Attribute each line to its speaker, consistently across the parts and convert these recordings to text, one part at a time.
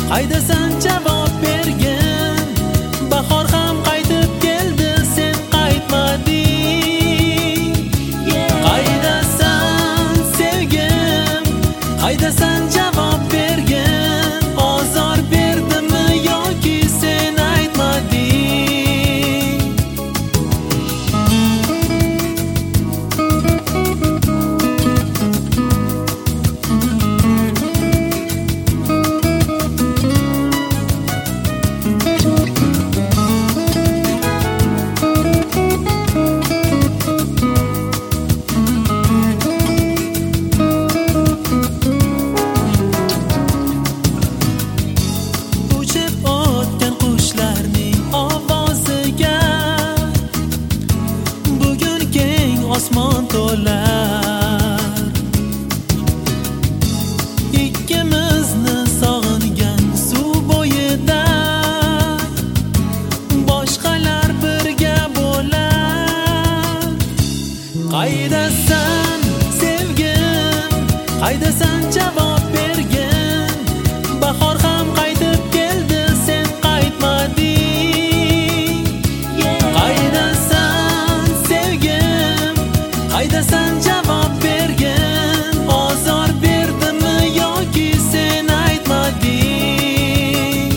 Speaker 1: Qaydasan javob bergin, bahor ham qaytib keldi, sen qaytmading. Qaydasan sevgim, qaydasan javob bergin, ozor berdimmi yoki sen aytmading. Osmon to'lar ikkimizni sog'ingan suv bo'yida, boshqalar birga bo'lar. Qaydasan sevgim, qaydasan javob bergin, bahor ham qaytib keldi, sen qaytmading. Qaydasan sevgim, qaydasan javob bergin, ozor berdimmi yoki sen aytmading.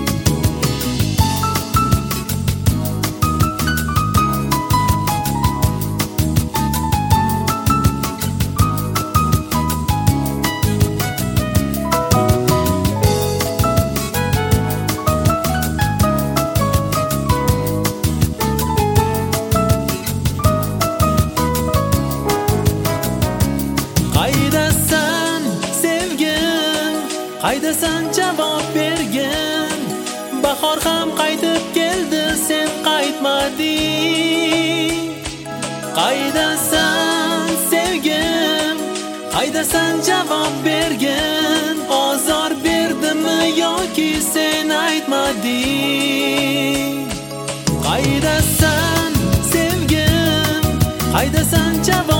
Speaker 1: Qaydasan sevgim, qaydasan javob bergin, bahor ham qaytib keldi, sen qaytmading. Qaydasan sevgim, qaydasan javob bergin, ozor berdimmi yoki sen aytmading. Qaydasan sevgim, qaydasan javob